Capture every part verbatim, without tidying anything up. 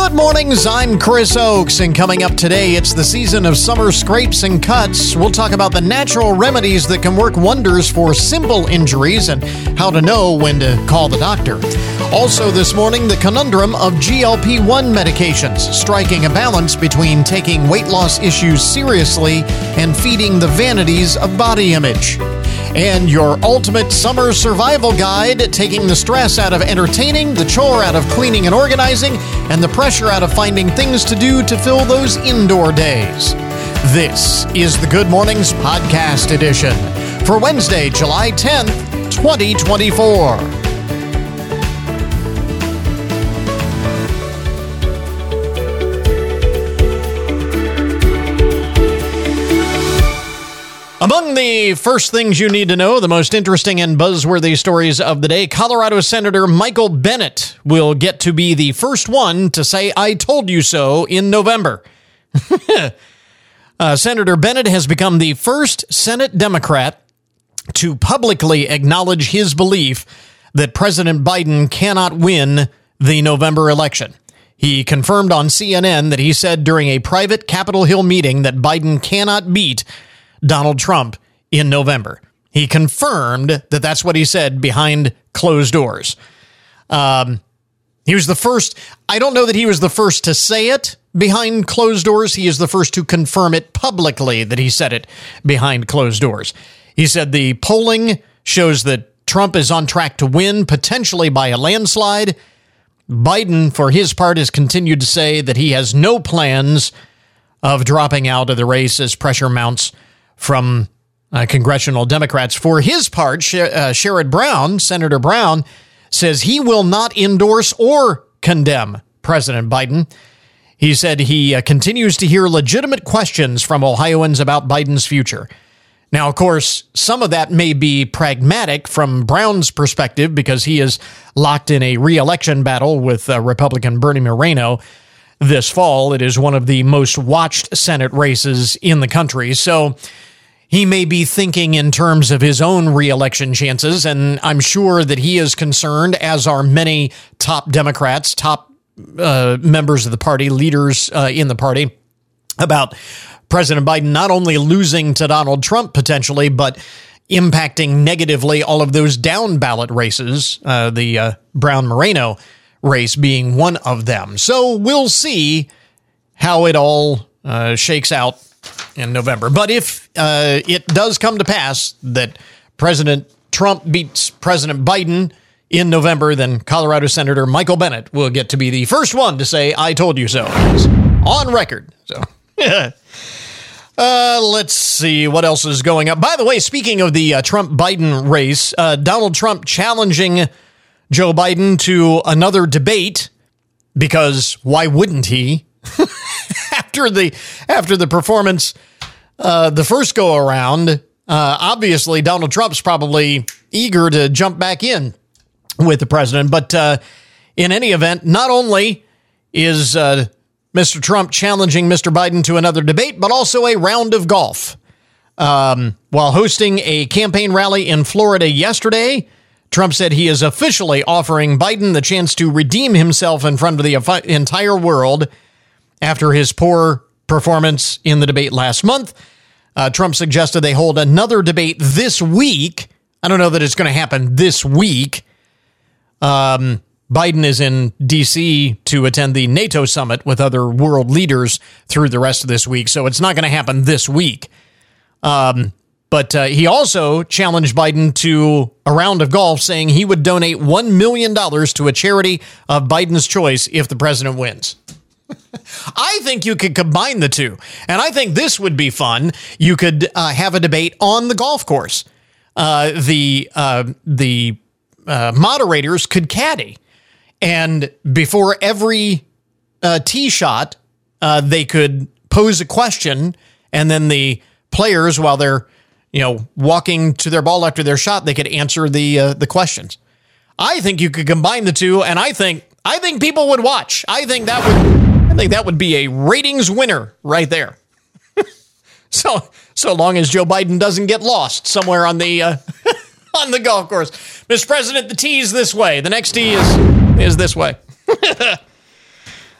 Good mornings, I'm Chris Oakes, and coming up today, it's the season of summer scrapes and cuts. We'll talk about the natural remedies that can work wonders for simple injuries and how to know when to call the doctor. Also this morning, the conundrum of G L P one medications, striking a balance between taking weight loss issues seriously and feeding the vanities of body image. And your ultimate summer survival guide, taking the stress out of entertaining, the chore out of cleaning and organizing, and the pressure out of finding things to do to fill those indoor days. This is the Good Mornings Podcast Edition for Wednesday, July tenth, twenty twenty-four. Among the first things you need to know, the most interesting and buzzworthy stories of the day, Colorado Senator Michael Bennet will get to be the first one to say, "I told you so," in November. uh, Senator Bennet has become the first Senate Democrat to publicly acknowledge his belief that President Biden cannot win the November election. He confirmed on C N N that he said during a private Capitol Hill meeting that Biden cannot beat Donald Trump in November. He confirmed that that's what he said behind closed doors. Um, he was the first, I don't know that he was the first to say it behind closed doors. He is the first to confirm it publicly that he said it behind closed doors. He said the polling shows that Trump is on track to win, potentially by a landslide. Biden, for his part, has continued to say that he has no plans of dropping out of the race as pressure mounts from uh, congressional Democrats. For his part, Sher- uh, Sherrod Brown, Senator Brown, says he will not endorse or condemn President Biden. He said he uh, continues to hear legitimate questions from Ohioans about Biden's future. Now, of course, some of that may be pragmatic from Brown's perspective because he is locked in a re-election battle with uh, Republican Bernie Moreno this fall. It is one of the most watched Senate races in the country. So he may be thinking in terms of his own re-election chances, and I'm sure that he is concerned, as are many top Democrats, top uh, members of the party, leaders uh, in the party, about President Biden not only losing to Donald Trump potentially, but impacting negatively all of those down ballot races, uh, the uh, Brown-Moreno race being one of them. So we'll see how it all uh, shakes out in November. But if uh, it does come to pass that President Trump beats President Biden in November, then Colorado Senator Michael Bennet will get to be the first one to say, "I told you so." He's on record. So, uh, let's see what else is going up. By the way, speaking of the uh, Trump-Biden race, uh, Donald Trump challenging Joe Biden to another debate, because why wouldn't he? after the after the performance uh, the first go around, uh, obviously Donald Trump's probably eager to jump back in with the president. But uh, in any event, not only is uh, Mister Trump challenging Mister Biden to another debate, but also a round of golf. Um, while hosting a campaign rally in Florida yesterday, Trump said he is officially offering Biden the chance to redeem himself in front of the entire world after his poor performance in the debate last month. Uh, Trump suggested they hold another debate this week. I don't know that it's going to happen this week. Um, Biden is in D C to attend the NATO summit with other world leaders through the rest of this week, so it's not going to happen this week. Um, But uh, he also challenged Biden to a round of golf, saying he would donate one million dollars to a charity of Biden's choice if the president wins. I think you could combine the two. And I think this would be fun. You could uh, have a debate on the golf course. Uh, the uh, the uh, moderators could caddy. And before every uh, tee shot, uh, they could pose a question. And then the players, while they're you know, walking to their ball after their shot, they could answer the uh, the questions. I think you could combine the two, and I think I think people would watch. I think that would I think that would be a ratings winner right there. so so long as Joe Biden doesn't get lost somewhere on the uh, on the golf course, Mister President, the tee's this way. The next tee is is this way.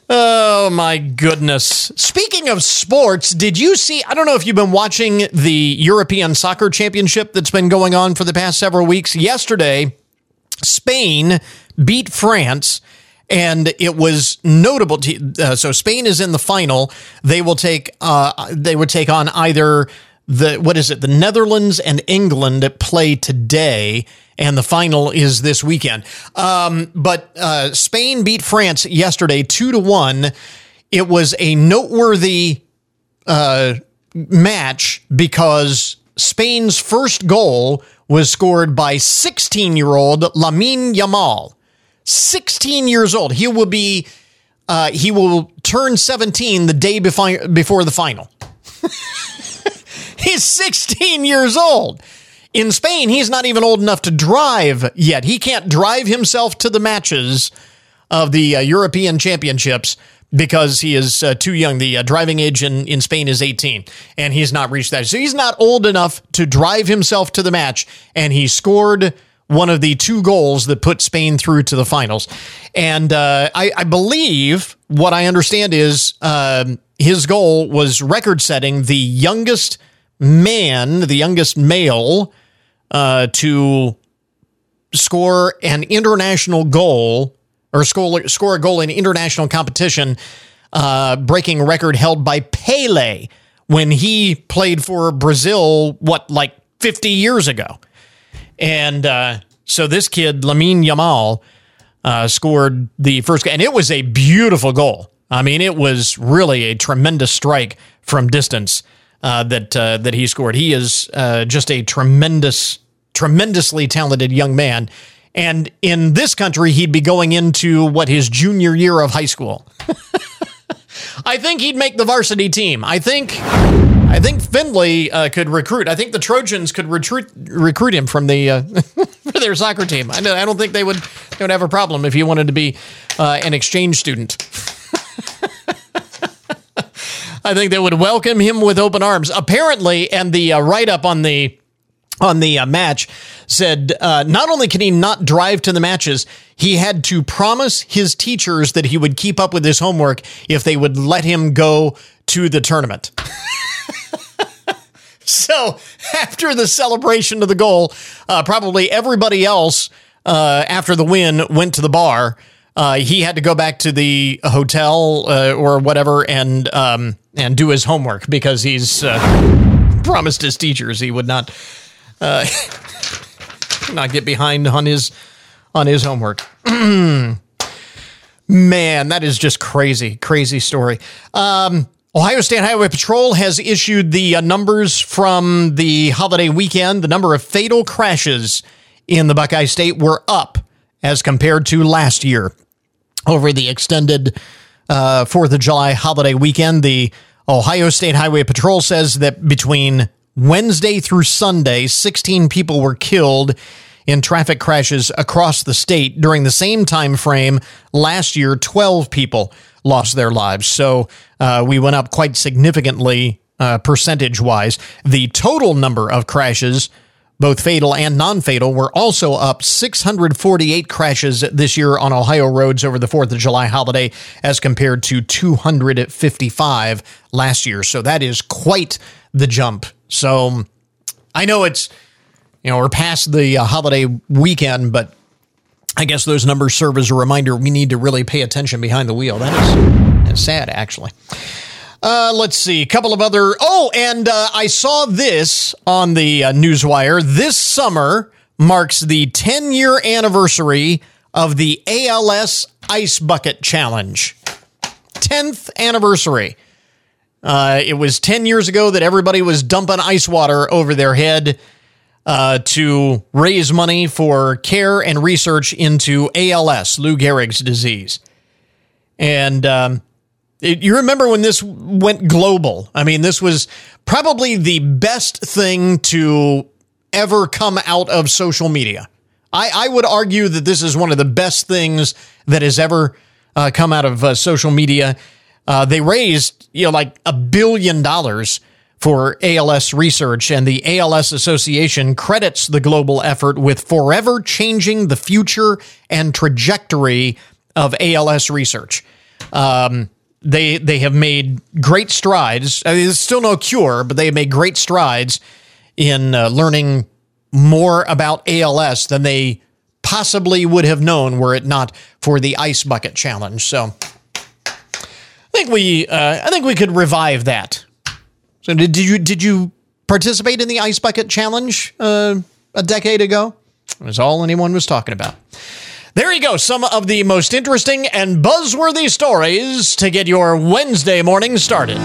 Oh, my goodness. Speaking of sports, did you see, I don't know if you've been watching the European Soccer Championship that's been going on for the past several weeks. Yesterday, Spain beat France, and it was notable. To, uh, so Spain is in the final. They will take, uh, they would take on either the, what is it, the Netherlands and England play today, and the final is this weekend. Um, but uh, Spain beat France yesterday two to one. It was a noteworthy uh, match because Spain's first goal was scored by sixteen-year-old Lamine Yamal. sixteen years old. He will be. Uh, he will turn seventeen the day before before the final. He's sixteen years old. In Spain, he's not even old enough to drive yet. He can't drive himself to the matches of the uh, European Championships because he is uh, too young. The uh, driving age in, in Spain is eighteen, and he's not reached that. So he's not old enough to drive himself to the match, and he scored one of the two goals that put Spain through to the finals. And uh, I, I believe, what I understand is uh, his goal was record-setting, the youngest man, the youngest male, uh, to score an international goal or score, score a goal in international competition, uh, breaking a record held by Pele when he played for Brazil, what, like fifty years ago. And uh, so this kid, Lamine Yamal, uh, scored the first, and it was a beautiful goal. I mean, it was really a tremendous strike from distance. Uh, that uh, that he scored. He is uh, just a tremendous, tremendously talented young man. And in this country, he'd be going into, what, his junior year of high school. I think he'd make the varsity team. I think I think Findlay uh, could recruit. I think the Trojans could recruit recruit him from the uh, for their soccer team. I, know, I don't think they would, they would have a problem if he wanted to be uh, an exchange student. I think they would welcome him with open arms. Apparently, and the uh, write-up on the on the uh, match said uh, not only can he not drive to the matches, he had to promise his teachers that he would keep up with his homework if they would let him go to the tournament. So after the celebration of the goal, uh, probably everybody else uh, after the win went to the bar. Uh, he had to go back to the hotel uh, or whatever and um, and do his homework because he's uh, promised his teachers he would not uh, not get behind on his on his homework. Man, that is just crazy, crazy story. Um, Ohio State Highway Patrol has issued the uh, numbers from the holiday weekend. The number of fatal crashes in the Buckeye State were up as compared to last year. Over the extended uh, fourth of July holiday weekend, the Ohio State Highway Patrol says that between Wednesday through Sunday, sixteen people were killed in traffic crashes across the state. During the same time frame last year, twelve people lost their lives. So uh, we went up quite significantly uh, percentage-wise. The total number of crashes, both fatal and non-fatal, were also up six hundred forty-eight crashes this year on Ohio roads over the fourth of July holiday as compared to two hundred fifty-five last year. So that is quite the jump. So I know it's, you know, we're past the uh, holiday weekend, but I guess those numbers serve as a reminder we need to really pay attention behind the wheel. That is, that's sad, actually. Uh, let's see, a couple of other... Oh, and uh, I saw this on the uh, Newswire. This summer marks the ten-year anniversary of the A L S Ice Bucket Challenge. tenth anniversary. Uh, it was ten years ago that everybody was dumping ice water over their head uh, to raise money for care and research into A L S, Lou Gehrig's disease. And... Um, It, you remember when this went global? I mean, this was probably the best thing to ever come out of social media. I, I would argue that this is one of the best things that has ever uh, come out of uh, social media. Uh, they raised, you know, like a billion dollars for A L S research, and the A L S Association credits the global effort with forever changing the future and trajectory of A L S research. Um, they they have made great strides. I mean, there's still no cure, but they have made great strides in uh, learning more about A L S than they possibly would have known were it not for the Ice Bucket Challenge. So I think we uh, I think we could revive that. So did, did you did you participate in the Ice Bucket Challenge uh, a decade ago? It was all anyone was talking about. There you go. Some of the most interesting and buzzworthy stories to get your Wednesday morning started.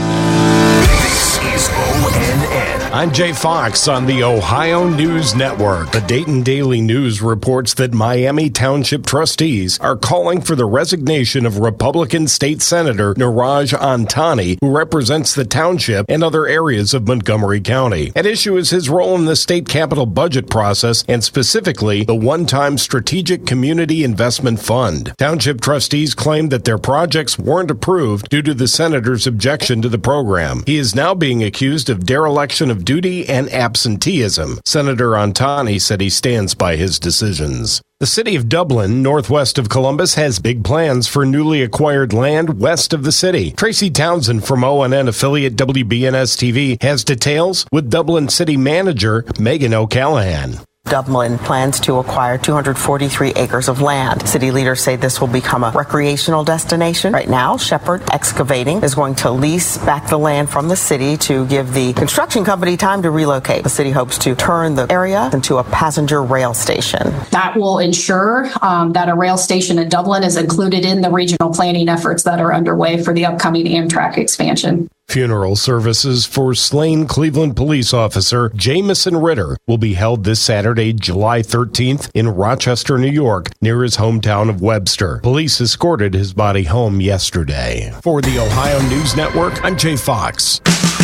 This is O N N. I'm Jay Fox on the Ohio News Network. The Dayton Daily News reports that Miami Township trustees are calling for the resignation of Republican State Senator Neeraj Antani, who represents the township and other areas of Montgomery County. At issue is his role in the state capital budget process and specifically the one-time Strategic Community Investment Fund. Township trustees claim that their projects weren't approved due to the senator's objection to the program. He is now being accused of dereliction of duty and absenteeism. Senator Antani said he stands by his decisions. The city of Dublin, northwest of Columbus, has big plans for newly acquired land west of the city. Tracy Townsend from O N N affiliate W B N S T V has details with Dublin City Manager Megan O'Callahan. Dublin plans to acquire two hundred forty-three acres of land. City leaders say this will become a recreational destination. Right now, Shepherd Excavating is going to lease back the land from the city to give the construction company time to relocate. The city hopes to turn the area into a passenger rail station. That will ensure um, that a rail station in Dublin is included in the regional planning efforts that are underway for the upcoming Amtrak expansion. Funeral services for slain Cleveland police officer Jamison Ritter will be held this Saturday, July thirteenth in Rochester, New York, near his hometown of Webster. Police escorted his body home yesterday. For the Ohio News Network, I'm Jay Fox.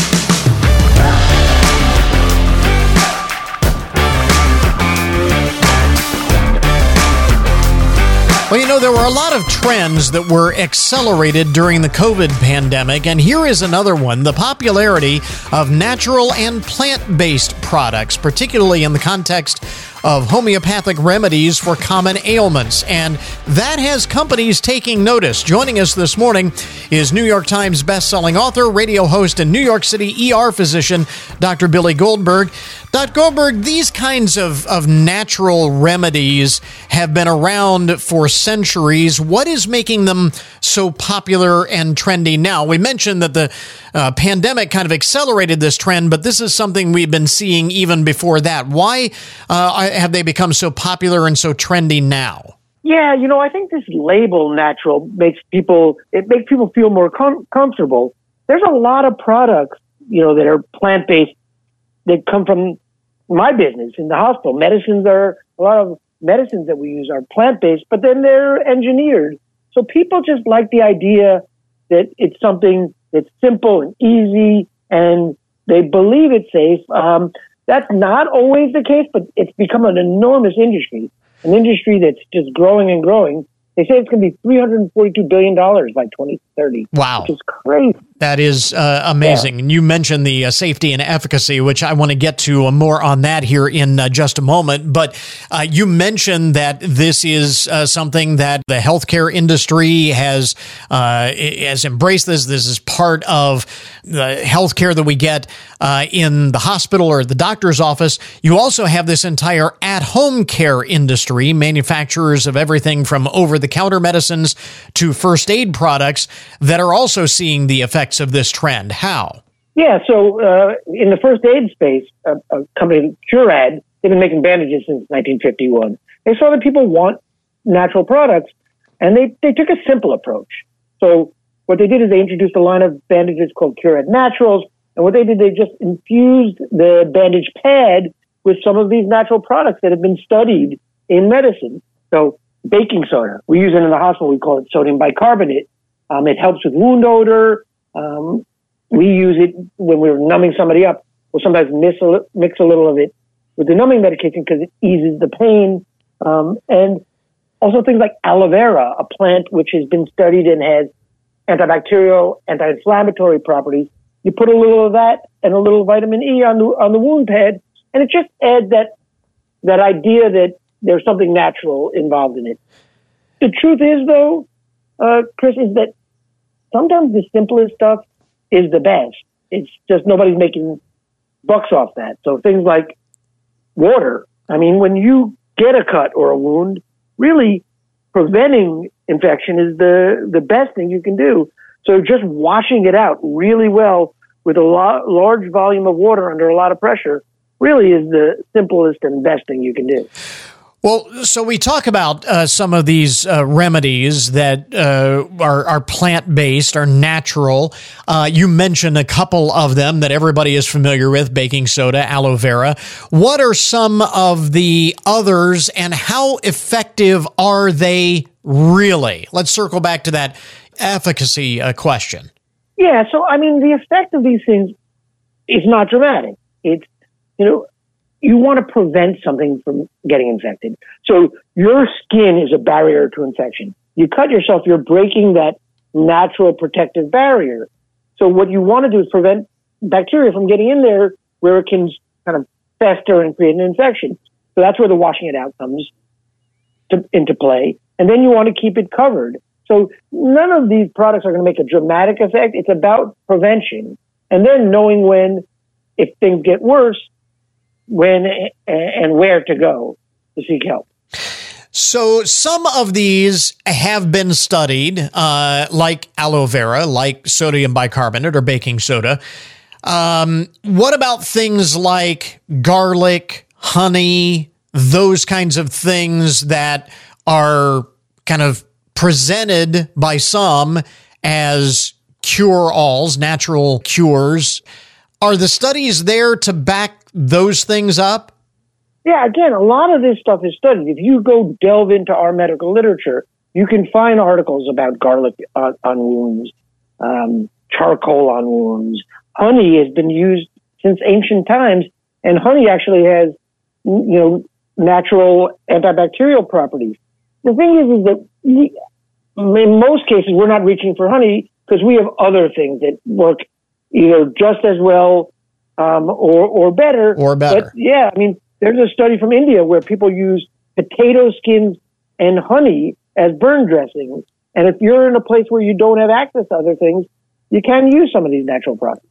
Well, you know, there were a lot of trends that were accelerated during the COVID pandemic, and here is another one: the popularity of natural and plant-based products, particularly in the context of homeopathic remedies for common ailments. And that has companies taking notice. Joining us this morning is New York Times bestselling author, radio host, and New York City E R physician, Doctor Billy Goldberg. Doctor Goldberg, these kinds of, of natural remedies have been around for centuries. What is making them so popular and trendy now? We mentioned that the uh, pandemic kind of accelerated this trend, but this is something we've been seeing even before that. Why uh, have they become so popular and so trendy now? Yeah, you know, I think this label natural makes people, it makes people feel more com- comfortable. There's a lot of products, you know, that are plant-based that come from my business in the hospital. Medicines are, a lot of medicines that we use are plant-based, but then they're engineered. So people just like the idea that it's something that's simple and easy and they believe it's safe. Um, that's not always the case, but it's become an enormous industry, an industry that's just growing and growing. They say it's going to be three hundred forty-two billion dollars by twenty thirty. Wow. Which is crazy. That is uh, amazing. Yeah. And you mentioned the uh, safety and efficacy, which I want to get to uh, more on that here in uh, just a moment. But uh, you mentioned that this is uh, something that the healthcare industry has uh, has embraced. This This is part of the healthcare that we get uh, in the hospital or the doctor's office. You also have this entire at-home care industry, manufacturers of everything from over-the-counter medicines to first aid products that are also seeing the effects of this trend. How? Yeah, so uh, in the first aid space, a, a company, Curad, they've been making bandages since nineteen fifty-one. They saw that people want natural products, and they, they took a simple approach. So what they did is they introduced a line of bandages called Curad Naturals, and what they did, they just infused the bandage pad with some of these natural products that have been studied in medicine. So baking soda, we use it in the hospital, we call it sodium bicarbonate. Um, it helps with wound odor. Um, we use it when we're numbing somebody up. We'll sometimes mix a, mix a little of it with the numbing medication because it eases the pain. Um, and also things like aloe vera, a plant which has been studied and has antibacterial, anti-inflammatory properties. You put a little of that and a little vitamin E on the on the wound pad, and it just adds that that idea that there's something natural involved in it. The truth is, though, uh, Chris, is that sometimes the simplest stuff is the best. It's just nobody's making bucks off that. So things like water. I mean, when you get a cut or a wound, really preventing infection is the, the best thing you can do. So just washing it out really well with a lot, large volume of water under a lot of pressure really is the simplest and best thing you can do. Well, so we talk about uh, some of these uh, remedies that uh, are, are plant-based, are natural. Uh, you mentioned a couple of them that everybody is familiar with, baking soda, aloe vera. What are some of the others, and how effective are they really? Let's circle back to that efficacy uh, question. Yeah, so, I mean, the effect of these things is not dramatic. It's, you know, you want to prevent something from getting infected. So your skin is a barrier to infection. You cut yourself, you're breaking that natural protective barrier. So what you want to do is prevent bacteria from getting in there where it can kind of fester and create an infection. So that's where the washing it out comes to, into play. And then you want to keep it covered. So none of these products are going to make a dramatic effect. It's about prevention. And then knowing when, if things get worse, when and where to go to seek help. So some of these have been studied, uh, like aloe vera, like sodium bicarbonate or baking soda. Um, what about things like garlic, honey, those kinds of things that are kind of presented by some as cure-alls, natural cures? Are the studies there to back those things up? Yeah, again, a lot of this stuff is studied. If you go delve into our medical literature, you can find articles about garlic on, on wounds, um, charcoal on wounds. Honey has been used since ancient times, and honey actually has, you know, natural antibacterial properties. The thing is, is that we, in most cases, we're not reaching for honey because we have other things that work either just as well um, or or better. Or better. But yeah, I mean, there's a study from India where people use potato skins and honey as burn dressings. And if you're in a place where you don't have access to other things, you can use some of these natural products.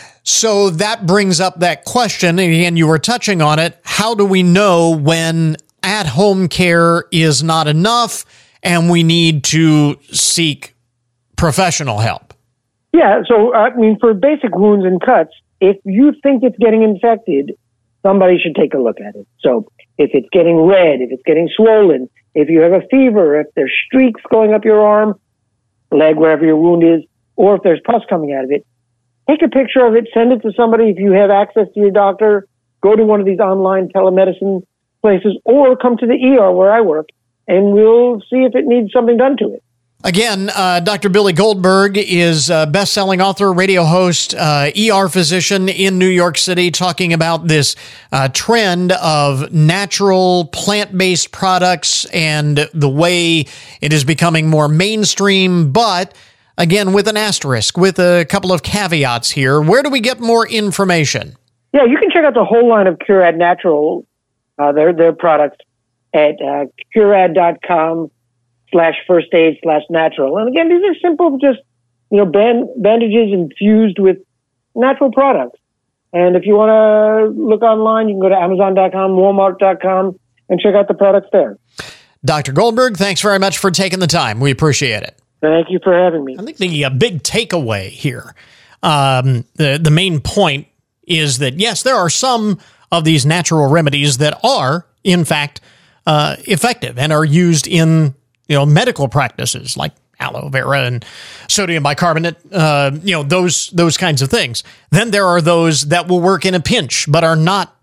So that brings up that question, and again, you were touching on it. How do we know when at-home care is not enough and we need to seek professional help? Yeah, so I mean, for basic wounds and cuts, if you think it's getting infected, somebody should take a look at it. So if it's getting red, if it's getting swollen, if you have a fever, if there's streaks going up your arm, leg, wherever your wound is, or if there's pus coming out of it, take a picture of it, send it to somebody. If you have access to your doctor, go to one of these online telemedicine places or come to the E R where I work, and we'll see if it needs something done to it. Again, uh, Doctor Billy Goldberg is a best-selling author, radio host, uh, E R physician in New York City, talking about this uh, trend of natural plant-based products and the way it is becoming more mainstream, but again, with an asterisk, with a couple of caveats here. Where do we get more information? Yeah, you can check out the whole line of Curad Natural, uh, their, their products at uh, curad dot com. slash first aid slash natural. And again, these are simple, just, you know, band, bandages infused with natural products. And if you want to look online, you can go to amazon dot com, walmart dot com, and check out the products there. Doctor Goldberg, thanks very much for taking the time. We appreciate it. Thank you for having me. I think the uh, big takeaway here, um, the, the main point is that, yes, there are some of these natural remedies that are, in fact, uh, effective and are used in you know, medical practices like aloe vera and sodium bicarbonate, uh, you know, those those kinds of things. Then there are those that will work in a pinch, but are not,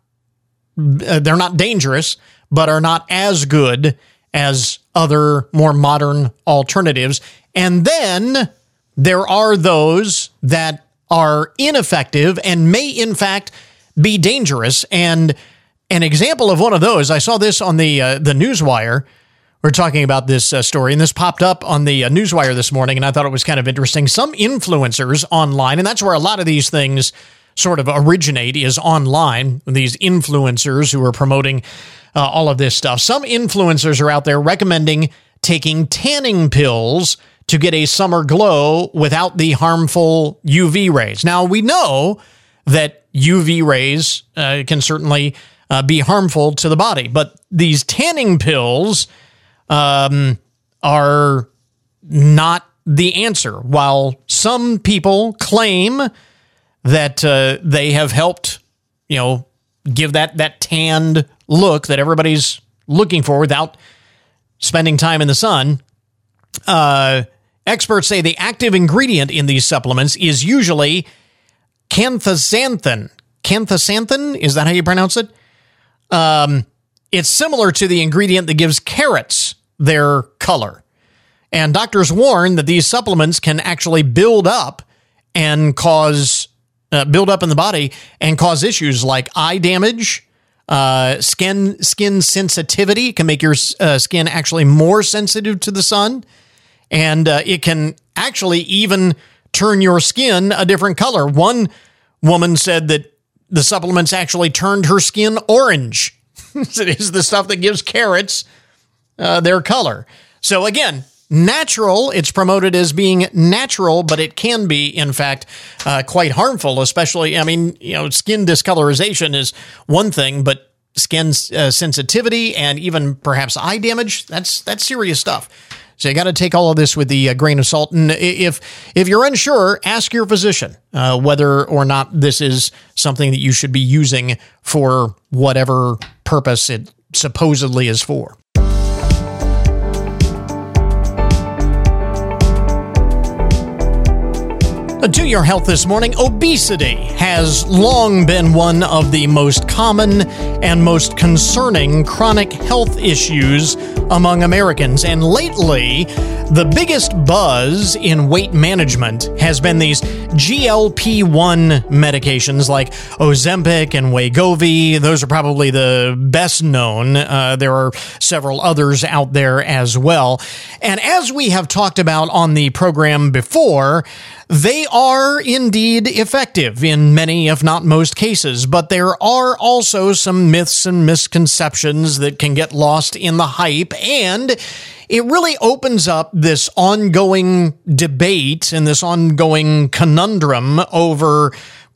uh, they're not dangerous, but are not as good as other more modern alternatives. And then there are those that are ineffective and may, in fact, be dangerous. And an example of one of those, I saw this on the uh, the Newswire. We're talking about this uh, story, and this popped up on the uh, Newswire this morning, and I thought it was kind of interesting. Some influencers online, and that's where a lot of these things sort of originate, is online, these influencers who are promoting uh, all of this stuff. Some influencers are out there recommending taking tanning pills to get a summer glow without the harmful U V rays. Now, we know that U V rays uh, can certainly uh, be harmful to the body, but these tanning pills um, are not the answer. While some people claim that uh, they have helped, you know, give that, that tanned look that everybody's looking for without spending time in the sun, uh, experts say the active ingredient in these supplements is usually canthaxanthin. Canthaxanthin, is that how you pronounce it? Um, it's similar to the ingredient that gives carrots their color. And doctors warn that these supplements can actually build up and cause, uh, build up in the body and cause issues like eye damage, uh, skin, skin sensitivity. It can make your uh, skin actually more sensitive to the sun. And uh, it can actually even turn your skin a different color. One woman said that the supplements actually turned her skin orange. It is the stuff that gives carrots uh, their color. So again, natural, it's promoted as being natural, but it can be, in fact, uh, quite harmful, especially, I mean, you know, skin discolorization is one thing, but skin uh, sensitivity and even perhaps eye damage, that's that's serious stuff. So you got to take all of this with the uh, grain of salt. And if if you're unsure, ask your physician uh, whether or not this is something that you should be using for whatever purpose it supposedly is for. To your health this morning, obesity has long been one of the most common and most concerning chronic health issues among Americans. And lately, the biggest buzz in weight management has been these G L P one medications like Ozempic and Wegovy. Those are probably the best known. Uh, there are several others out there as well. And as we have talked about on the program before, they are indeed effective in many, if not most cases, but there are also some myths and misconceptions that can get lost in the hype, and it really opens up this ongoing debate and this ongoing conundrum over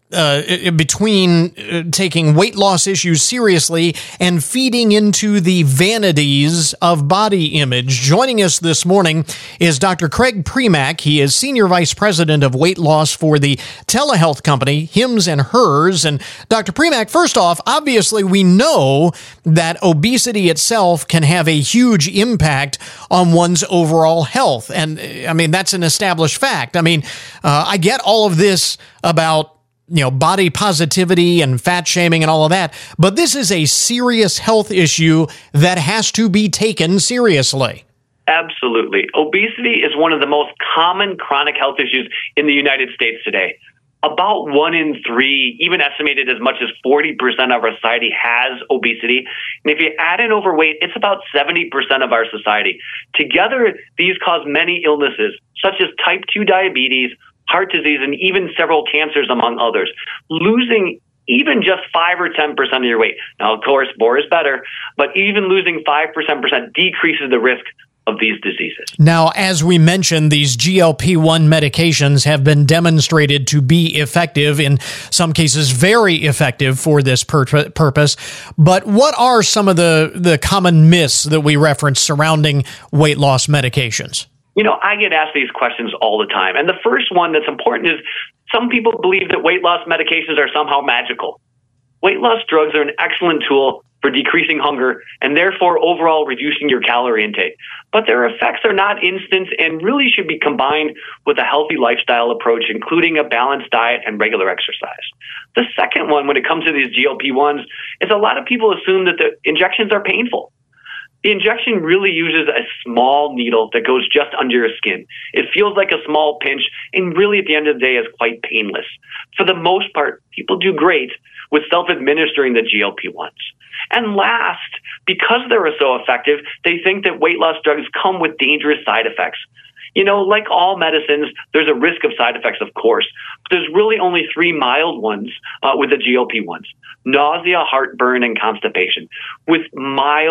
Uh, between uh, taking weight loss issues seriously and feeding into the vanities of body image. Joining us this morning is Doctor Craig Primack. He is Senior Vice President of Weight Loss for the telehealth company Hims and Hers. And Doctor Primack, first off, obviously we know that obesity itself can have a huge impact on one's overall health. And I mean, that's an established fact. I mean, uh, I get all of this about you know, body positivity and fat shaming and all of that. But this is a serious health issue that has to be taken seriously. Absolutely. Obesity is one of the most common chronic health issues in the United States today. About one in three, even estimated as much as forty percent of our society has obesity. And if you add in overweight, it's about seventy percent of our society. Together, these cause many illnesses, such as type two diabetes, heart disease, and even several cancers, among others. Losing even just five or ten percent of your weight. Now, of course, more is better, but even losing five percent decreases the risk of these diseases. Now, as we mentioned, these G L P one medications have been demonstrated to be effective, in some cases very effective for this pur- purpose. But what are some of the, the common myths that we reference surrounding weight loss medications? You know, I get asked these questions all the time. And the first one that's important is some people believe that weight loss medications are somehow magical. Weight loss drugs are an excellent tool for decreasing hunger and therefore overall reducing your calorie intake. But their effects are not instant and really should be combined with a healthy lifestyle approach, including a balanced diet and regular exercise. The second one, when it comes to these G L P ones, is a lot of people assume that the injections are painful. The injection really uses a small needle that goes just under your skin. It feels like a small pinch and really at the end of the day is quite painless. For the most part, people do great with self-administering the G L P ones. And last, because they're so effective, they think that weight loss drugs come with dangerous side effects. You know, like all medicines, there's a risk of side effects, of course, but there's really only three mild ones uh, with the G L P ones: nausea, heartburn, and constipation. With mild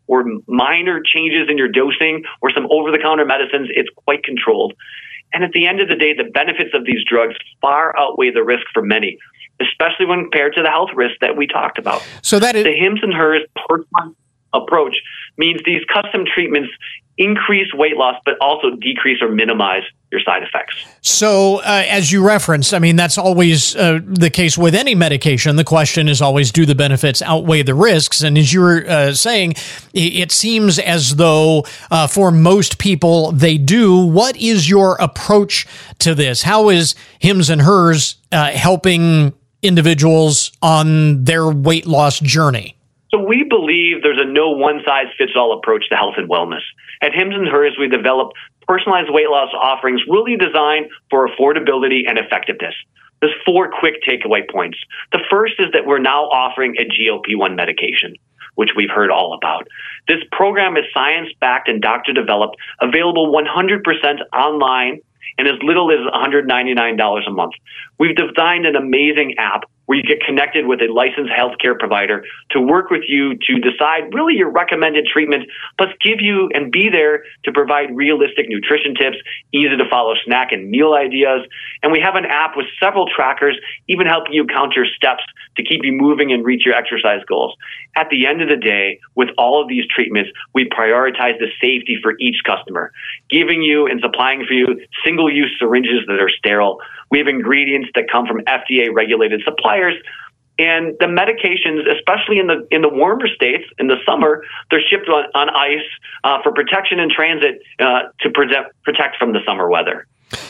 or minor changes in your dosing or some over-the-counter medicines, it's quite controlled. And at the end of the day, the benefits of these drugs far outweigh the risk for many, especially when compared to the health risks that we talked about. So that is the Hims and Hers personalized approach means these custom treatments increase weight loss, but also decrease or minimize your side effects. So, uh, as you referenced, I mean, that's always uh, the case with any medication. The question is always, do the benefits outweigh the risks? And as you were uh, saying, it seems as though uh, for most people, they do. What is your approach to this? How is Hims and Hers uh, helping individuals on their weight loss journey? So we believe there's a no one-size-fits-all approach to health and wellness. At Hims and Hers, we developed personalized weight loss offerings really designed for affordability and effectiveness. There's four quick takeaway points. The first is that we're now offering a G L P one medication, which we've heard all about. This program is science-backed and doctor-developed, available one hundred percent online and as little as one hundred ninety-nine dollars a month. We've designed an amazing app where you get connected with a licensed healthcare provider to work with you to decide really your recommended treatment, plus give you and be there to provide realistic nutrition tips, easy to follow snack and meal ideas. And we have an app with several trackers, even helping you count your steps to keep you moving and reach your exercise goals. At the end of the day, with all of these treatments, we prioritize the safety for each customer, giving you and supplying for you single-use syringes that are sterile. We have ingredients that come from F D A-regulated suppliers, and the medications, especially in the in the warmer states, in the summer, they're shipped on, on ice uh, for protection in transit uh, to protect protect from the summer weather.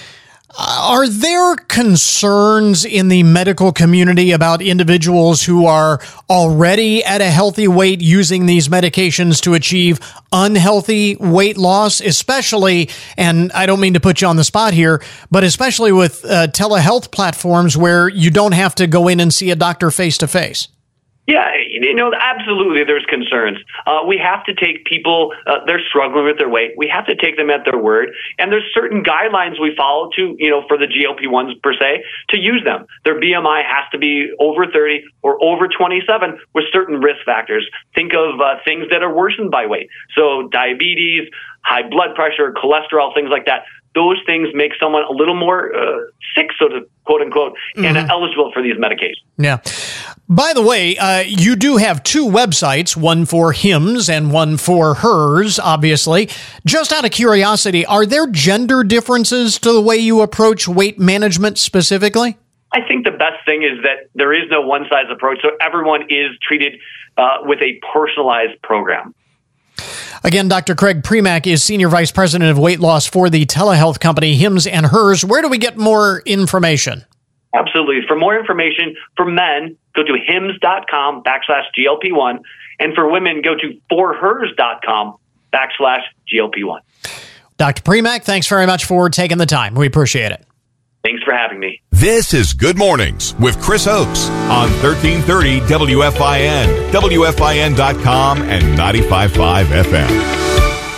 Are there concerns in the medical community about individuals who are already at a healthy weight using these medications to achieve unhealthy weight loss, especially, and I don't mean to put you on the spot here, but especially with uh, telehealth platforms where you don't have to go in and see a doctor face to face? Yeah, you know, absolutely there's concerns. Uh, we have to take people, uh, they're struggling with their weight. We have to take them at their word. And there's certain guidelines we follow to, you know, for the G L P ones per se, to use them. Their B M I has to be over thirty or over twenty-seven with certain risk factors. Think of uh, things that are worsened by weight. So diabetes, high blood pressure, cholesterol, things like that. Those things make someone a little more uh, sick, so to quote unquote, mm-hmm. and eligible for these medications. Yeah. By the way, uh, you do have two websites, one for Hims and one for Hers, obviously. Just out of curiosity, are there gender differences to the way you approach weight management specifically? I think the best thing is that there is no one-size approach, so everyone is treated uh, with a personalized program. Again, Doctor Craig Primack is Senior Vice President of Weight Loss for the telehealth company Hims and Hers. Where do we get more information? Absolutely. For more information, for men, go to hims.com backslash GLP1. And for women, go to forhers.com backslash GLP1. Doctor Primack, thanks very much for taking the time. We appreciate it. Thanks for having me. This is Good Mornings with Chris Oakes on thirteen thirty W F I N, W F I N dot com, and ninety-five point five F M.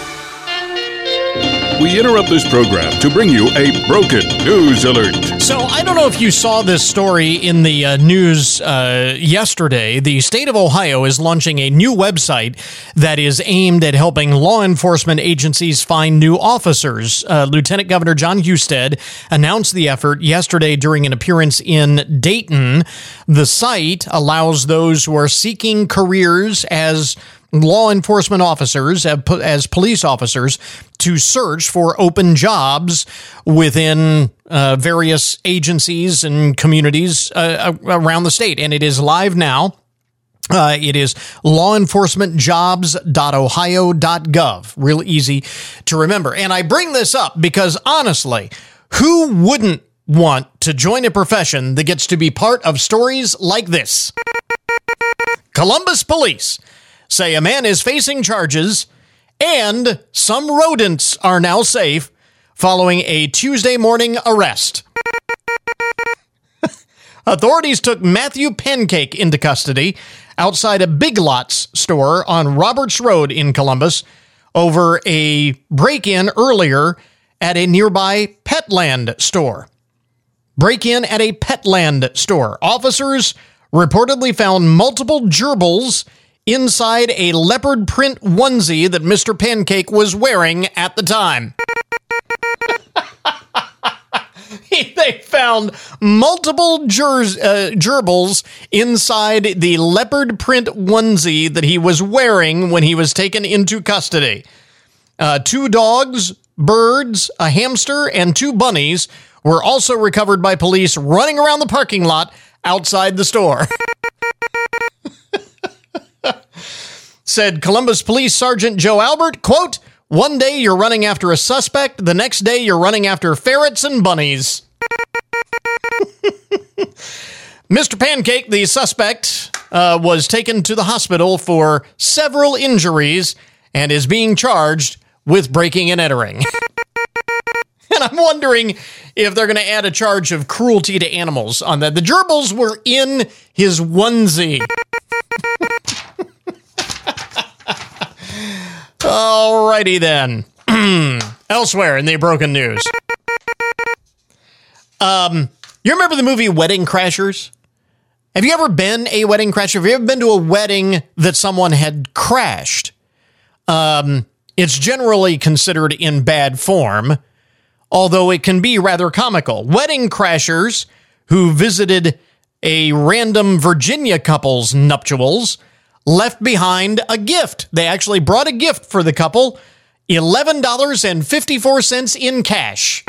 We interrupt this program to bring you a broken news alert. So I don't know if you saw this story in the uh, news uh, yesterday. The state of Ohio is launching a new website that is aimed at helping law enforcement agencies find new officers. Uh, Lieutenant Governor John Husted announced the effort yesterday during an appearance in Dayton. The site allows those who are seeking careers as law enforcement officers, as police officers, to search for open jobs within uh, various agencies and communities uh, around the state. And it is live now. Uh, it is law enforcement jobs dot ohio dot gov. Real easy to remember. And I bring this up because, honestly, who wouldn't want to join a profession that gets to be part of stories like this? Columbus Police say a man is facing charges and some rodents are now safe following a Tuesday morning arrest. Authorities took Matthew Pancake into custody outside a Big Lots store on Roberts Road in Columbus over a break-in earlier at a nearby Petland store. Break-in at a Petland store. Officers reportedly found multiple gerbils inside a leopard print onesie that Mister Pancake was wearing at the time. They found multiple gers, uh, gerbils inside the leopard print onesie that he was wearing when he was taken into custody. Uh, two dogs, birds, a hamster, and two bunnies were also recovered by police running around the parking lot outside the store. Said Columbus Police Sergeant Joe Albert, quote, "One day you're running after a suspect, the next day you're running after ferrets and bunnies." Mister Pancake, the suspect, uh, was taken to the hospital for several injuries and is being charged with breaking and entering. And I'm wondering if they're going to add a charge of cruelty to animals on that. The gerbils were in his onesie. Alrighty then. Elsewhere in the broken news. Um, you remember the movie Wedding Crashers? Have you ever been a wedding crasher? Have you ever been to a wedding that someone had crashed? Um, it's generally considered in bad form, although it can be rather comical. Wedding crashers who visited a random Virginia couple's nuptials left behind a gift. They actually brought a gift for the couple, eleven dollars and fifty-four cents in cash.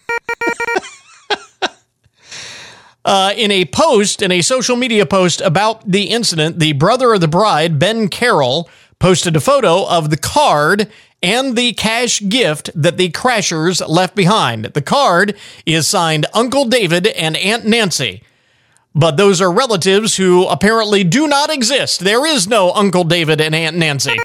Uh, in a post, in a social media post about the incident, the brother of the bride, Ben Carroll, posted a photo of the card and the cash gift that the crashers left behind. The card is signed Uncle David and Aunt Nancy, but those are relatives who apparently do not exist. There is no Uncle David and Aunt Nancy.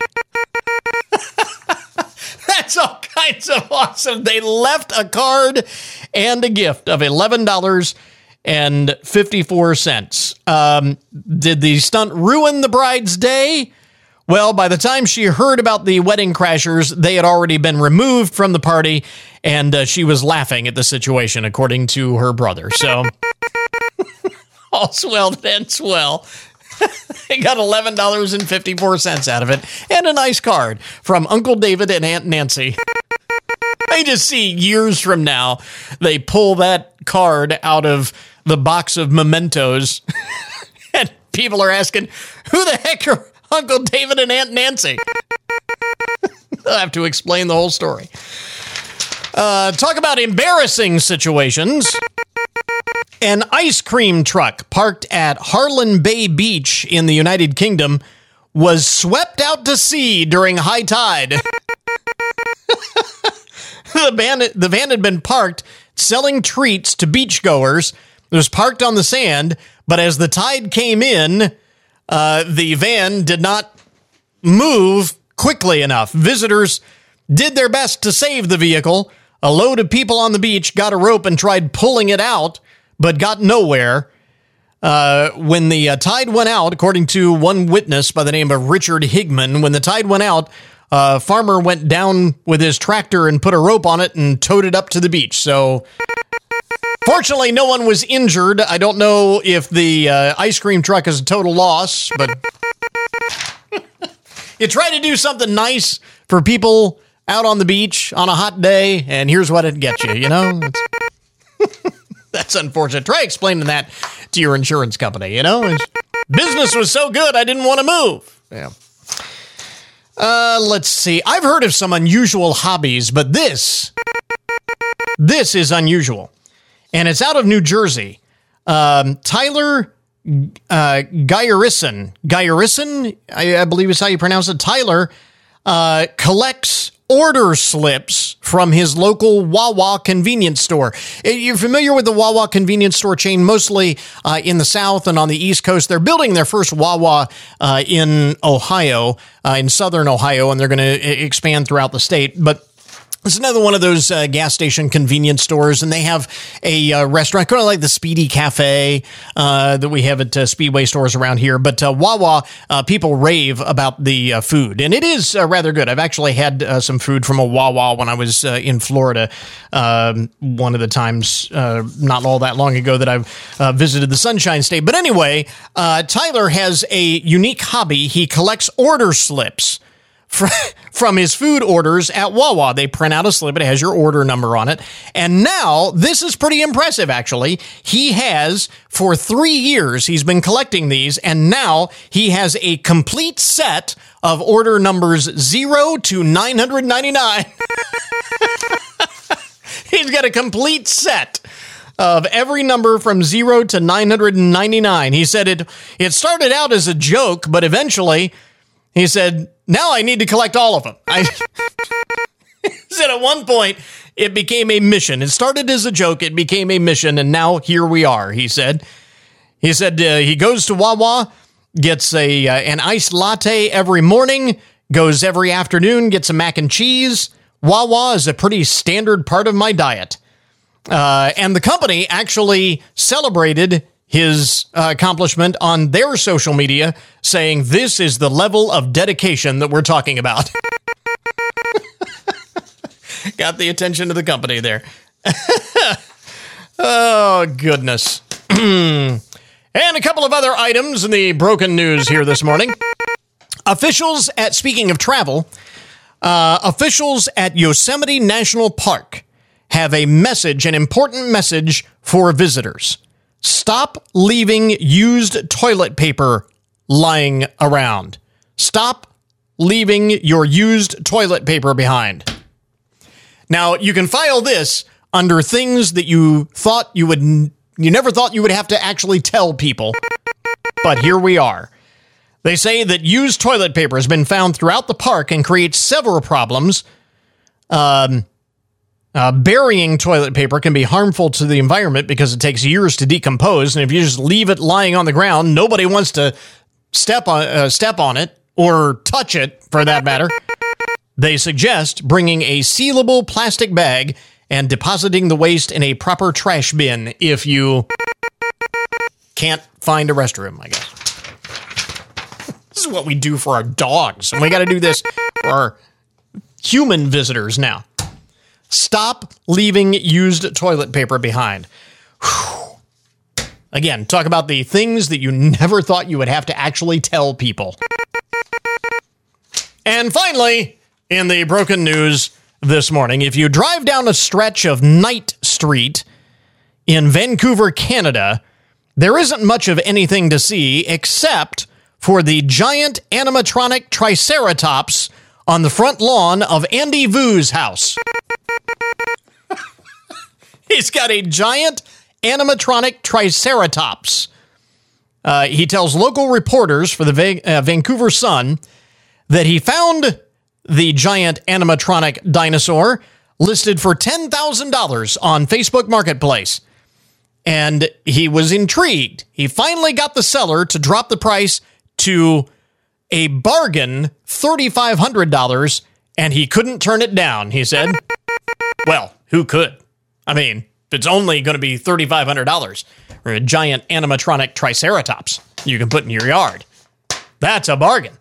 That's all kinds of awesome. They left a card and a gift of eleven dollars and fifty-four cents. Um, did the stunt ruin the bride's day? Well, by the time she heard about the wedding crashers, they had already been removed from the party, and uh, she was laughing at the situation, according to her brother. So, all's well that ends well. They got eleven dollars and fifty-four cents out of it, and a nice card from Uncle David and Aunt Nancy. I just see years from now, they pull that card out of the box of mementos, and people are asking, who the heck are Uncle David and Aunt Nancy? They'll have to explain the whole story. Uh, talk about embarrassing situations. An ice cream truck parked at Harlan Bay Beach in the United Kingdom was swept out to sea during high tide. The van, the van had been parked selling treats to beachgoers. It was parked on the sand, but as the tide came in, uh, the van did not move quickly enough. Visitors did their best to save the vehicle. A load of people on the beach got a rope and tried pulling it out, but got nowhere. Uh, when the uh, tide went out, according to one witness by the name of Richard Higman, when the tide went out, a uh, farmer went down with his tractor and put a rope on it and towed it up to the beach. So, fortunately, no one was injured. I don't know if the uh, ice cream truck is a total loss, but you try to do something nice for people out on the beach on a hot day, and here's what it gets you, you know? That's unfortunate. Try explaining that to your insurance company, you know? It's, business was so good, I didn't want to move. Yeah. Uh, let's see. I've heard of some unusual hobbies, but this, this is unusual. And it's out of New Jersey. Um, Tyler uh, Guyerison, Guyerison, I, I believe is how you pronounce it. Tyler uh, collects order slips from his local Wawa convenience store. You're familiar with the Wawa convenience store chain, mostly uh, in the South and on the East Coast. They're building their first Wawa uh, in Ohio, uh, in southern Ohio, and they're going to expand throughout the state. But It's another one of those uh, gas station convenience stores, and they have a uh, restaurant, kind of like the Speedy Cafe uh, that we have at uh, Speedway stores around here. But uh, Wawa, uh, people rave about the uh, food, and it is uh, rather good. I've actually had uh, some food from a Wawa when I was uh, in Florida um, one of the times uh, not all that long ago that I've uh, visited the Sunshine State. But anyway, uh, Tyler has a unique hobby. He collects order slips from his food orders at Wawa. They print out a slip. It has your order number on it. And now, this is pretty impressive, actually. He has, for three years, he's been collecting these, and now he has a complete set of order numbers zero to nine hundred ninety-nine. He's got a complete set of every number from zero to nine hundred ninety-nine. He said it, it started out as a joke, but eventually, he said, now I need to collect all of them. I said at one point, it became a mission. It started as a joke. It became a mission. And now here we are, he said. He said uh, he goes to Wawa, gets a uh, an iced latte every morning, goes every afternoon, gets a mac and cheese. Wawa is a pretty standard part of my diet. Uh, and the company actually celebrated his uh, accomplishment on their social media, saying this is the level of dedication that we're talking about. Got the attention of the company there. Oh, goodness. And a couple of other items in the broken news here this morning. Officials at, speaking of travel, uh, officials at Yosemite National Park have a message, an important message for visitors. Stop leaving used toilet paper lying around. Stop leaving your used toilet paper behind. Now, you can file this under things that you thought you would, you never thought you would have to actually tell people. But here we are. They say that used toilet paper has been found throughout the park and creates several problems. Um... Uh, burying toilet paper can be harmful to the environment because it takes years to decompose, and if you just leave it lying on the ground, nobody wants to step on uh, step on it or touch it, for that matter. They suggest bringing a sealable plastic bag and depositing the waste in a proper trash bin if you can't find a restroom, I guess. This is what we do for our dogs, and we got to do this for our human visitors now. Stop leaving used toilet paper behind. Whew. Again, talk about the things that you never thought you would have to actually tell people. And finally, in the broken news this morning, if you drive down a stretch of Knight Street in Vancouver, Canada, there isn't much of anything to see except for the giant animatronic Triceratops on the front lawn of Andy Vu's house. He's got a giant animatronic Triceratops. Uh, he tells local reporters for the Va- uh, Vancouver Sun that he found the giant animatronic dinosaur listed for ten thousand dollars on Facebook Marketplace. And he was intrigued. He finally got the seller to drop the price to a bargain three thousand five hundred dollars, and he couldn't turn it down, he said. Well, who could? I mean, if it's only going to be three thousand five hundred dollars for a giant animatronic Triceratops you can put in your yard, that's a bargain.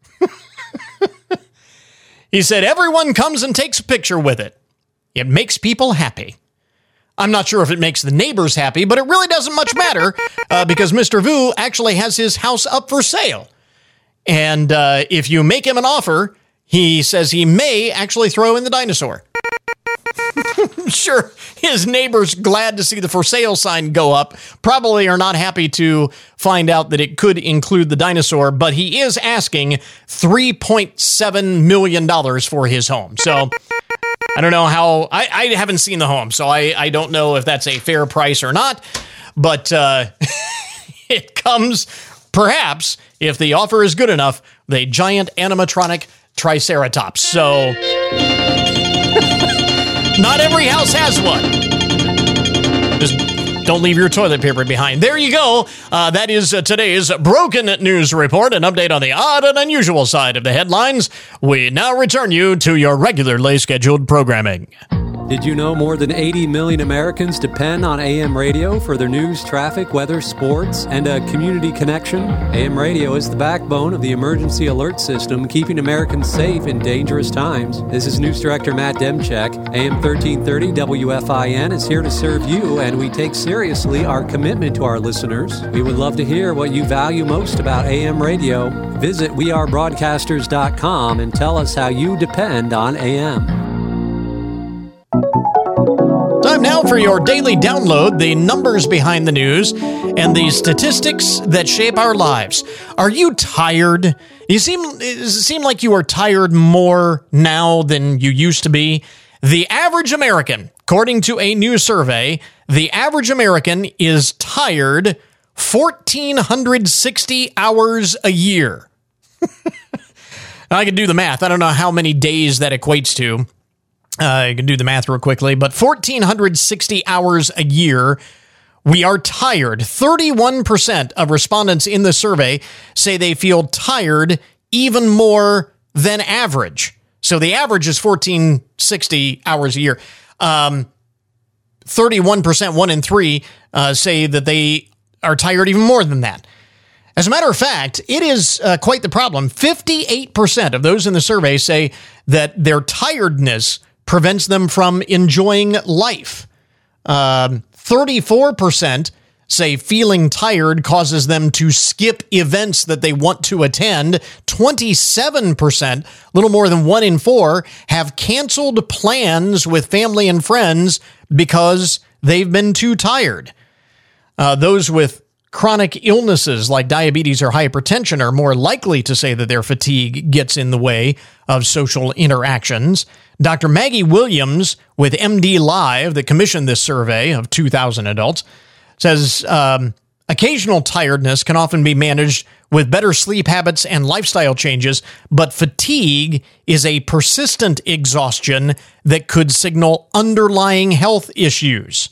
He said, everyone comes and takes a picture with it. It makes people happy. I'm not sure if it makes the neighbors happy, but it really doesn't much matter uh, because Mister Vu actually has his house up for sale. And uh, if you make him an offer, he says he may actually throw in the dinosaur. Sure, his neighbors, glad to see the for sale sign go up, probably are not happy to find out that it could include the dinosaur, but he is asking three point seven million dollars for his home. So I don't know how, I, I haven't seen the home, so I, I don't know if that's a fair price or not, but uh, it comes, perhaps, if the offer is good enough, the giant animatronic Triceratops. So not every house has one. Just Don't leave your toilet paper behind. There you go. Uh, that is uh, today's Broken News Report, an update on the odd and unusual side of the headlines. We now return you to your regularly scheduled programming. Did you know more than eighty million Americans depend on A M radio for their news, traffic, weather, sports, and a community connection? A M radio is the backbone of the emergency alert system, keeping Americans safe in dangerous times. This is News Director Matt Demchek. A M thirteen thirty W F I N is here to serve you, and we take seriously our commitment to our listeners. We would love to hear what you value most about A M radio. Visit we are broadcasters dot com and tell us how you depend on A M. Time now for your daily download, the numbers behind the news and the statistics that shape our lives. Are you tired? You seem, does it seem like you are tired more now than you used to be? The average American, according to a new survey, the average American is tired one thousand four hundred sixty hours a year. I can do the math. I don't know how many days that equates to. Uh, you can do the math real quickly, but one thousand four hundred sixty hours a year. We are tired. thirty-one percent of respondents in the survey say they feel tired even more than average. So the average is one thousand four hundred sixty hours a year. Um, thirty-one percent, one in three, uh, say that they are tired even more than that. As a matter of fact, it is uh, quite the problem. fifty-eight percent of those in the survey say that their tiredness prevents them from enjoying life. Um, thirty-four percent say feeling tired causes them to skip events that they want to attend. twenty-seven percent, a little more than one in four, have canceled plans with family and friends because they've been too tired. Uh, those with chronic illnesses like diabetes or hypertension are more likely to say that their fatigue gets in the way of social interactions. Doctor Maggie Williams with M D Live, that commissioned this survey of two thousand adults, says um, occasional tiredness can often be managed with better sleep habits and lifestyle changes, but fatigue is a persistent exhaustion that could signal underlying health issues.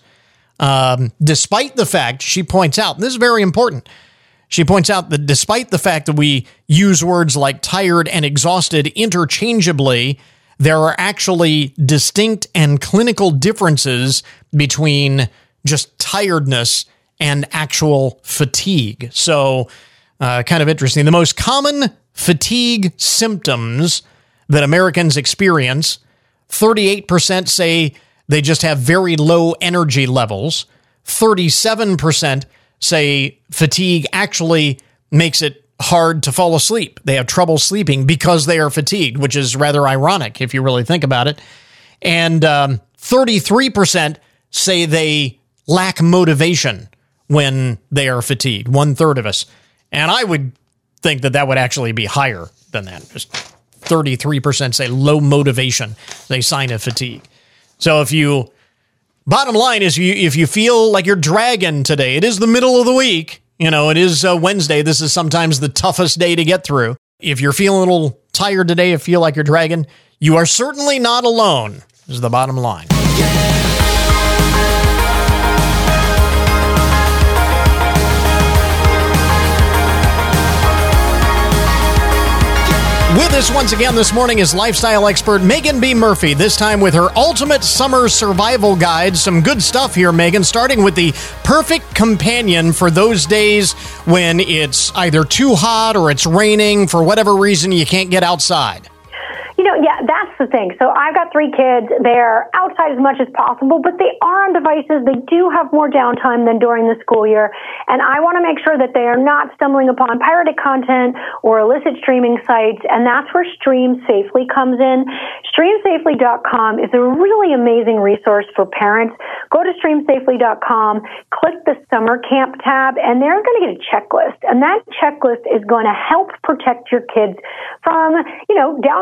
Um, despite the fact, she points out, and this is very important, she points out that despite the fact that we use words like tired and exhausted interchangeably, there are actually distinct and clinical differences between just tiredness and actual fatigue. So, uh, kind of interesting. The most common fatigue symptoms that Americans experience, thirty-eight percent say they just have very low energy levels. thirty-seven percent say fatigue actually makes it hard to fall asleep. They have trouble sleeping because they are fatigued, which is rather ironic if you really think about it. And um, thirty-three percent say they lack motivation when they are fatigued, one third of us. And I would think that that would actually be higher than that. Just thirty-three percent say low motivation, they sign of fatigue. So if you, bottom line is, you, if you feel like you're dragging today, it is the middle of the week. You know, it is uh, Wednesday. This is sometimes the toughest day to get through. If you're feeling a little tired today, if you feel like you're dragging, you are certainly not alone, is the bottom line. With us once again this morning is lifestyle expert Megan B. Murphy, this time with her Ultimate Summer Survival Guide. Some good stuff here, Megan, starting with the perfect companion for those days when it's either too hot or it's raining. For whatever reason, you can't get outside. You know, yeah, that's the thing. So I've got three kids. They're outside as much as possible, but they are on devices. They do have more downtime than during the school year. And I want to make sure that they are not stumbling upon pirated content or illicit streaming sites. And that's where Stream Safely comes in. stream safely dot com is a really amazing resource for parents. Go to stream safely dot com, click the summer camp tab, and they're going to get a checklist. And that checklist is going to help protect your kids from, you know, downloading malware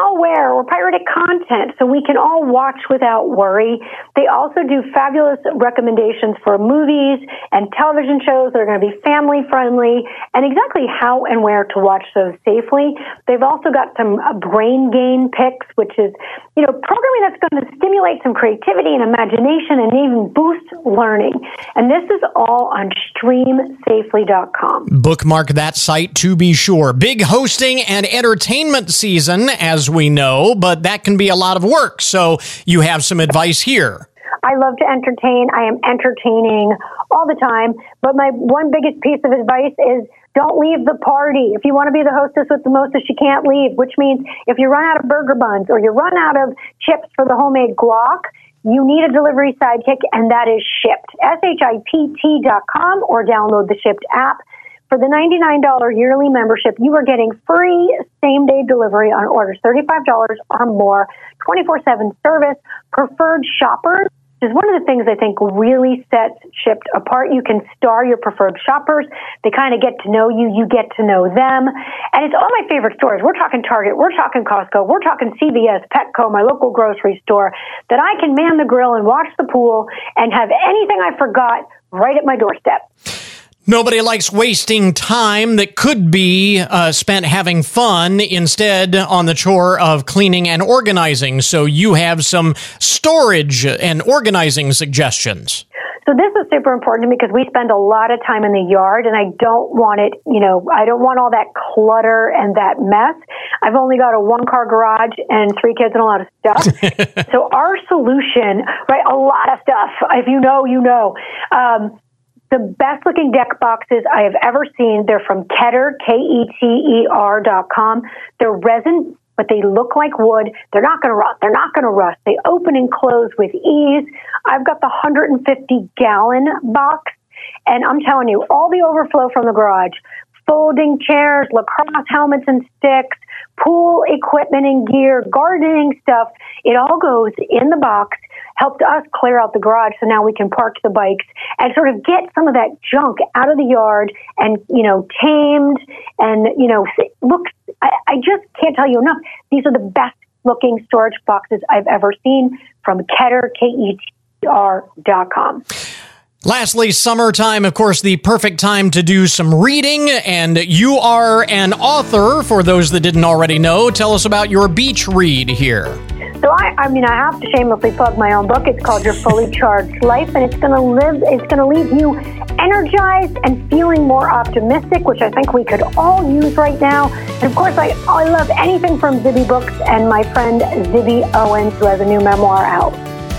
malware or pirated content so we can all watch without worry. They also do fabulous recommendations for movies and television shows that are going to be family friendly and exactly how and where to watch those safely. They've also got some uh, brain gain picks, which is, you know, programming that's going to stimulate some creativity and imagination and even boost learning. And this is all on stream safely dot com. Bookmark that site to be sure. Big hosting and entertainment season, as we know, but that can be a lot of work. So you have some advice here. I love to entertain. I am entertaining all the time. But my one biggest piece of advice is don't leave the party. If you want to be the hostess with the mostest, you can't leave, which means if you run out of burger buns or you run out of chips for the homemade guac, you need a delivery sidekick, and that is Shipt. S H I P T dot com or download the Shipt app. For the ninety-nine dollars yearly membership, you are getting free same-day delivery on orders thirty-five dollars or more, twenty-four seven service, preferred shoppers. Is one of the things I think really sets Shipt apart. You can star your preferred shoppers. They kind of get to know you. You get to know them. And it's all my favorite stores. We're talking Target. We're talking Costco. We're talking C V S, Petco, my local grocery store, that I can man the grill and watch the pool and have anything I forgot right at my doorstep. Nobody likes wasting time that could be uh, spent having fun instead on the chore of cleaning and organizing. So you have some storage and organizing suggestions. So this is super important to me because we spend a lot of time in the yard, and I don't want it, you know, I don't want all that clutter and that mess. I've only got a one-car garage and three kids and a lot of stuff. So our solution, right, a lot of stuff. If you know, you know. Um, The best looking deck boxes I have ever seen. They're from Keter, K E T E R dot com. They're resin, but they look like wood. They're not going to rot. They're not going to rust. They open and close with ease. I've got the one hundred fifty gallon box, and I'm telling you, all the overflow from the garage, folding chairs, lacrosse helmets and sticks, pool equipment and gear, gardening stuff, it all goes in the box. Helped us clear out the garage so now we can park the bikes and sort of get some of that junk out of the yard and, you know, tamed and, you know, look, I, I just can't tell you enough. These are the best looking storage boxes I've ever seen from Keter, K E T E R dot com. Lastly, summertime, of course, the perfect time to do some reading, and you are an author, for those that didn't already know. Tell us about your beach read here. So I, I mean, I have to shamelessly plug my own book. It's called Your Fully Charged Life, and it's going to live, it's going to leave you energized and feeling more optimistic, which I think we could all use right now. And of course, I, I love anything from Zibby Books and my friend Zibby Owens, who has a new memoir out.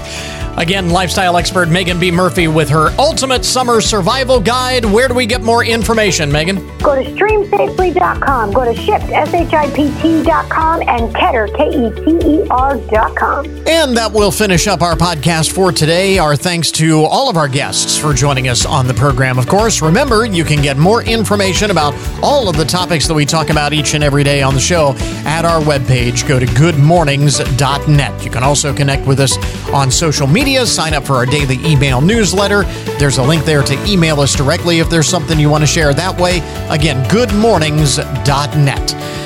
Again, lifestyle expert Megan B. Murphy with her Ultimate Summer Survival Guide. Where do we get more information, Megan? Go to stream safely dot com, go to Shipt, S H I P T dot com, and Keter, K E T E R dot com. And that will finish up our podcast for today. Our thanks to all of our guests for joining us on the program, of course. Remember, you can get more information about all of the topics that we talk about each and every day on the show at our webpage. Go to good mornings dot net. You can also connect with us on social media. Sign up for our daily email newsletter. There's a link there to email us directly if there's something you want to share that way. Again, good mornings dot net.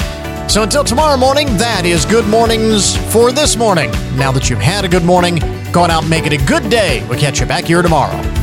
So until tomorrow morning, that is Good Mornings for this morning. Now that you've had a good morning, go on out and make it a good day. We'll catch you back here tomorrow.